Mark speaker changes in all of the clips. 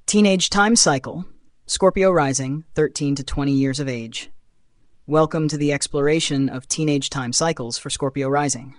Speaker 1: Teenage time cycle, Scorpio rising, 13 to 20 years of age. Welcome to the exploration of teenage time cycles for Scorpio rising.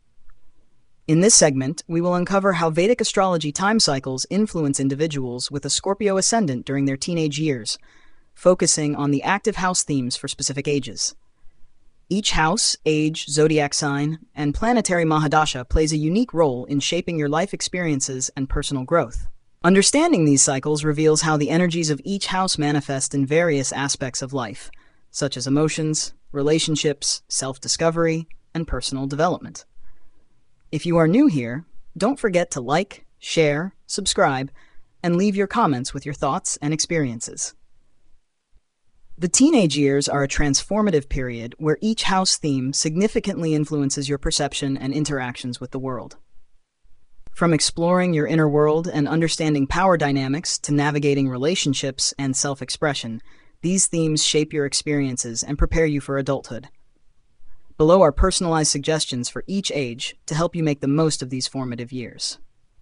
Speaker 1: In this segment, we will uncover how Vedic astrology time cycles influence individuals with a Scorpio ascendant during their teenage years, focusing on the active house themes for specific ages. Each house, age, zodiac sign, and planetary Mahadasha plays a unique role in shaping your life experiences and personal growth. Understanding these cycles reveals how the energies of each house manifest in various aspects of life, such as emotions, relationships, self-discovery, and personal development. If you are new here, don't forget to like, share, subscribe, and leave your comments with your thoughts and experiences. The teenage years are a transformative period where each house theme significantly influences your perception and interactions with the world. From exploring your inner world and understanding power dynamics to navigating relationships and self-expression, these themes shape your experiences and prepare you for adulthood. Below are personalized suggestions for each age to help you make the most of these formative years.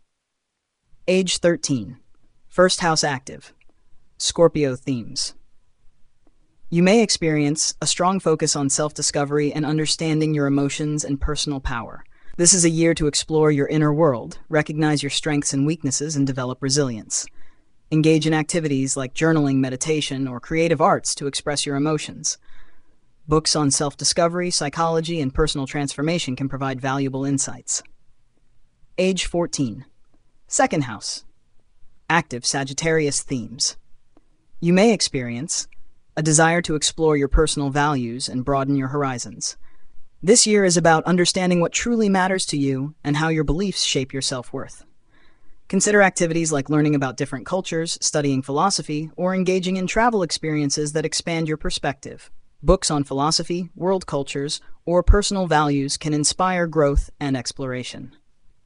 Speaker 1: Age 13. First house active. Scorpio themes. You may experience a strong focus on self-discovery and understanding your emotions and personal power. This is a year to explore your inner world, recognize your strengths and weaknesses, and develop resilience. Engage in activities like journaling, meditation, or creative arts to express your emotions. Books on self-discovery, psychology, and personal transformation can provide valuable insights. Age 14. Second house. Active Sagittarius themes. You may experience a desire to explore your personal values and broaden your horizons. This year is about understanding what truly matters to you and how your beliefs shape your self-worth. Consider activities like learning about different cultures, studying philosophy, or engaging in travel experiences that expand your perspective. Books on philosophy, world cultures, or personal values can inspire growth and exploration.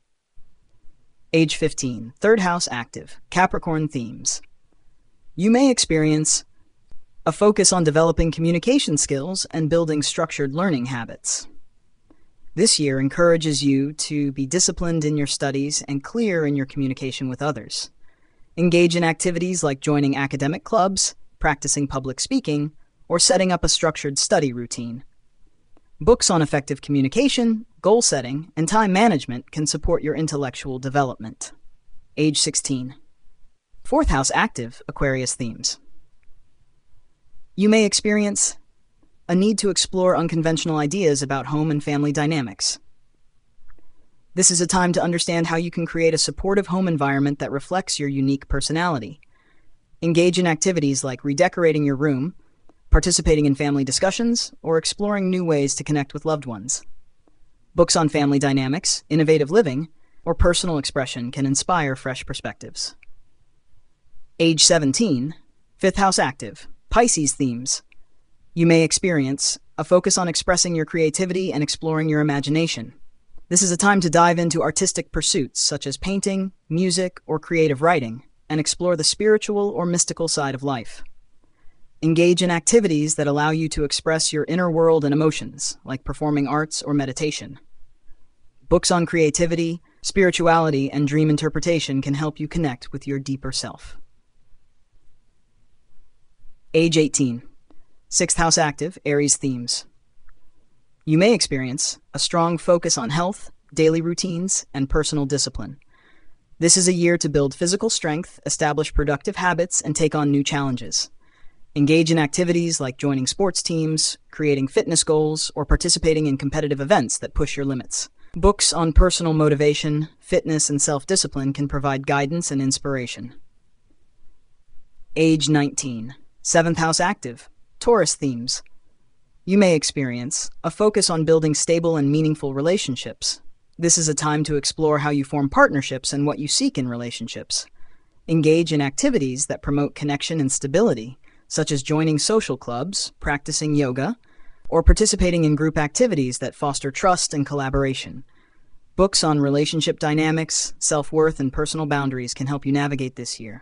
Speaker 1: Age 15. Third house active. Capricorn themes. You may experience a focus on developing communication skills and building structured learning habits. This year encourages you to be disciplined in your studies and clear in your communication with others. Engage in activities like joining academic clubs, practicing public speaking, or setting up a structured study routine. Books on effective communication, goal setting, and time management can support your intellectual development. Age 16. Fourth house active. Aquarius themes. You may experience a need to explore unconventional ideas about home and family dynamics. This is a time to understand how you can create a supportive home environment that reflects your unique personality. Engage in activities like redecorating your room, participating in family discussions, or exploring new ways to connect with loved ones. Books on family dynamics, innovative living, or personal expression can inspire fresh perspectives. Age 17. Fifth house active. Pisces themes. You may experience a focus on expressing your creativity and exploring your imagination. This is a time to dive into artistic pursuits such as painting, music, or creative writing, and explore the spiritual or mystical side of life. Engage in activities that allow you to express your inner world and emotions, like performing arts or meditation. Books on creativity, spirituality, and dream interpretation can help you connect with your deeper self. Age 18. Sixth house active. Aries themes. You may experience a strong focus on health, daily routines, and personal discipline. This is a year to build physical strength, establish productive habits, and take on new challenges. Engage in activities like joining sports teams, creating fitness goals, or participating in competitive events that push your limits. Books on personal motivation, fitness, and self-discipline can provide guidance and inspiration. Age 19. Seventh house active. Taurus themes. You may experience a focus on building stable and meaningful relationships. This is a time to explore how you form partnerships and what you seek in relationships. Engage in activities that promote connection and stability, such as joining social clubs, practicing yoga, or participating in group activities that foster trust and collaboration. Books on relationship dynamics, self-worth, and personal boundaries can help you navigate this year.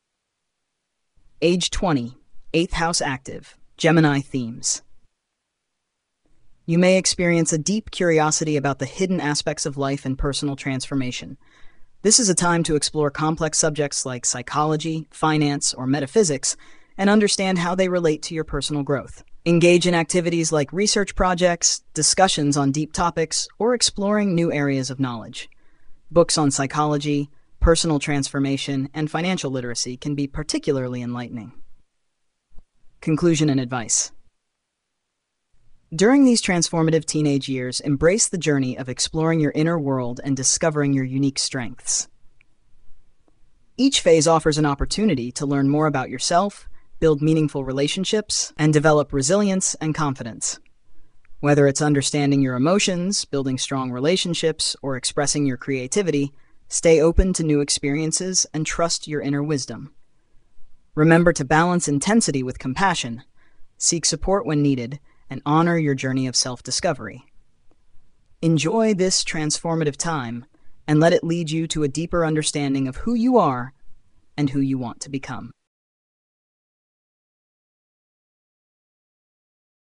Speaker 1: Age 20. Eighth house active. Gemini themes. You may experience a deep curiosity about the hidden aspects of life and personal transformation. This is a time to explore complex subjects like psychology, finance, or metaphysics, and understand how they relate to your personal growth. Engage in activities like research projects, discussions on deep topics, or exploring new areas of knowledge. Books on psychology, personal transformation, and financial literacy can be particularly enlightening. Conclusion and advice. During these transformative teenage years, embrace the journey of exploring your inner world and discovering your unique strengths. Each phase offers an opportunity to learn more about yourself, build meaningful relationships, and develop resilience and confidence. Whether it's understanding your emotions, building strong relationships, or expressing your creativity, stay open to new experiences and trust your inner wisdom. Remember to balance intensity with compassion, seek support when needed, and honor your journey of self-discovery. Enjoy this transformative time and let it lead you to a deeper understanding of who you are and who you want to become.